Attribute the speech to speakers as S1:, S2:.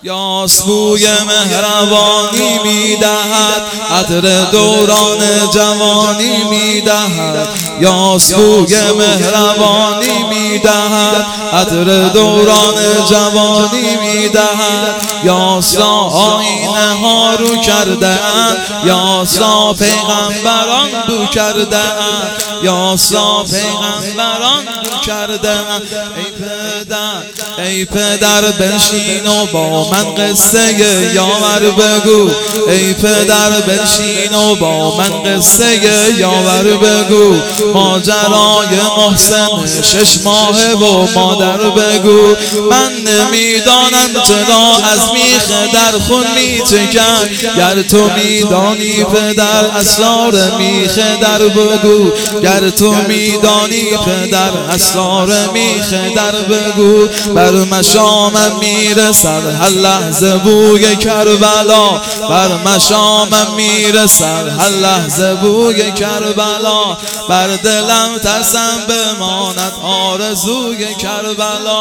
S1: یاس بوی مهربانی میدهد، عطر دوران جوانی میدهد. یاس بوی مهربانی میدهد، عطر دوران جوانی میدهد. یاس را آیینه ها رو کرده اند، یاس را پیغمبران بو کرده اند، یاس را پیغمبران بو کرده اند. ای پدر بنشین و با من قصه یاور بگو، ای پدر بنشین و با من قصه یاور بگو. ماجرای محسن 6 ماهه و مادر بگو. من نمیدانم چرا از میخ در خون میچکن، گر تو میدانی پدر اسرار میخ در بگو، گر تو میدانی پدر اسرار میخ در بگو. بر مشامم میرسد هر لحظه بوی کربلا، بر مشامم میرسد هر لحظه بوی کربلا. بر دلم ترسم بماند آرزوی کربلا.